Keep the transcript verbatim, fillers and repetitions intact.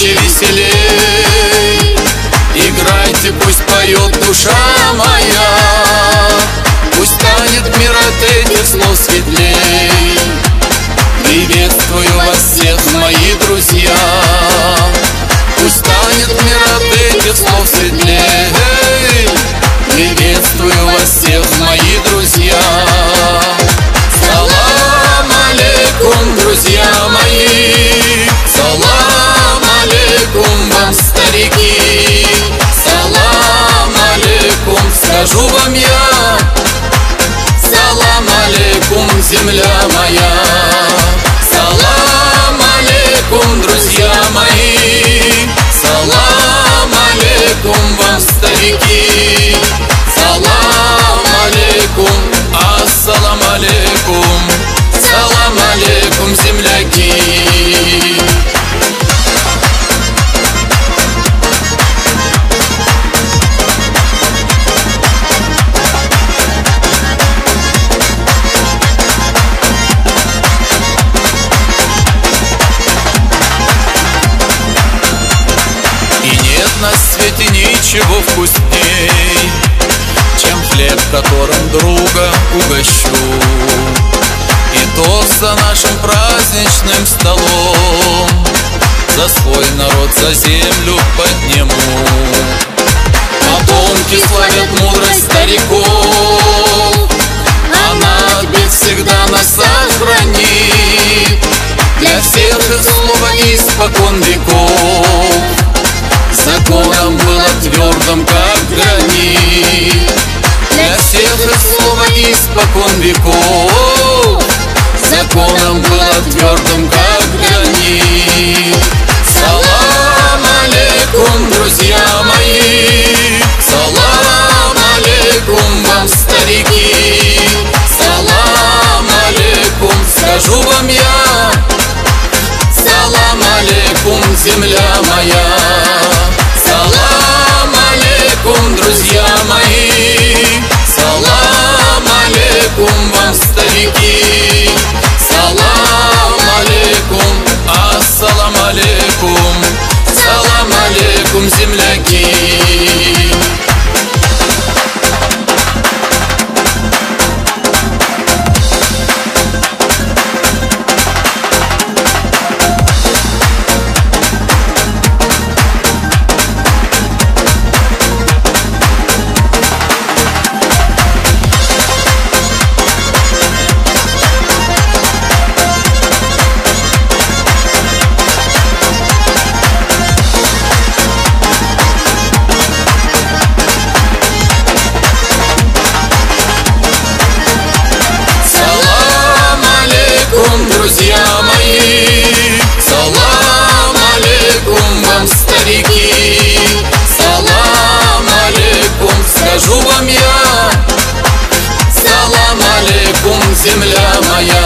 чаще веселей. Играйте, пусть поет душа моя, пусть станет мир от этих слов светлей. Приветствую вас всех, мои друзья, пусть станет мир от этих слов светлей. Приветствую вас всех, мои друзья. Салам алейкум, друзья мои, салам алейкум вам, старики. Салам алейкум, скажу вам я, салам алейкум, земля моя. Салам алейкум, друзья мои, салам алейкум вам, старики. Салам алейкум, ассалам алейкум, салам алейкум, земляки. На свете ничего вкусней, чем хлеб, которым друга угощу, и тост за нашим праздничным столом, за свой народ, за землю подниму. Потомки славят мудрость стариков, она от бед всегда нас сохранит. Для всех их слово испокон веков законом было твердым, как гранит. Для всех их слово испокон веков законом было твердым, как гранит. Салам алейкум, друзья мои, салам алейкум вам, старики. Салам алейкум, скажу вам я, салам алейкум, земля моя. Салам алейкум, друзья мои, салам алейкум вам, старики. Салам алейкум, ассалам алейкум, салам алейкум, земляки. Друзья мои, салам алейкум вам, старики. Салам алейкум, скажу вам я, салам алейкум, земля моя.